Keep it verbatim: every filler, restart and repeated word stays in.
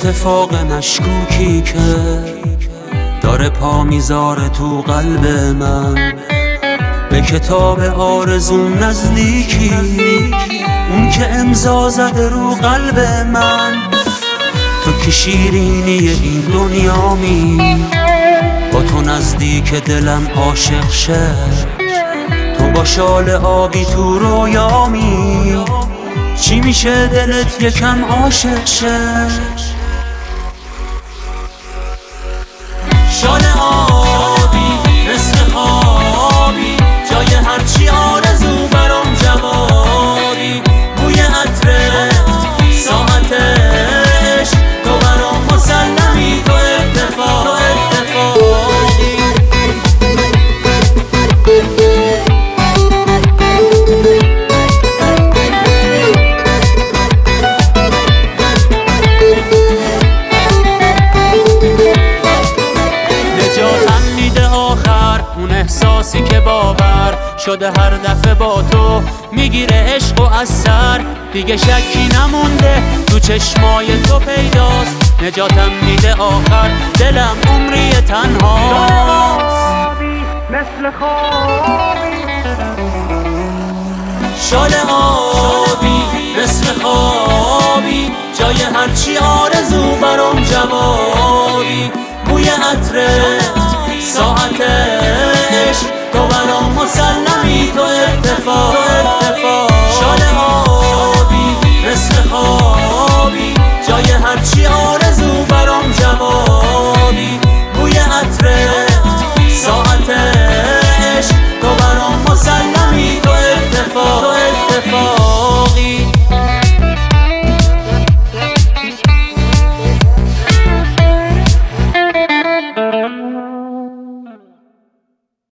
اتفاق مشکوکی که داره پا میذاره تو قلب من، به کتاب آرزوم نزدیکی، اون که امضا زده رو قلب من. تو که شیرینی این دنیامی، با تو نزدیک دلم عاشق شه. تو با شال آبی تو رویامی، چی میشه دلت یکم عاشق شه. شال آبی مثل خوابی، جای هرچی آرزو برام جوابی. بوی عطرت ساعتش، تو برام مسلمی، تو اتفاق اتفاقی. نجاتم میده آخر اون احساسی که باور شده هر دفعه با تو میگیره عشق و اثر. دیگه شکی نمونده تو چشمای تو پیداست. نجاتم میده آخر دلم عمری تنهاست. مثل خوابی شال آبی، مثل خوابی، جای هرچی آرزو برام جوابی. بوی عطرت ساعتش، تو برام مسلمی، تو اتفاق اتفاق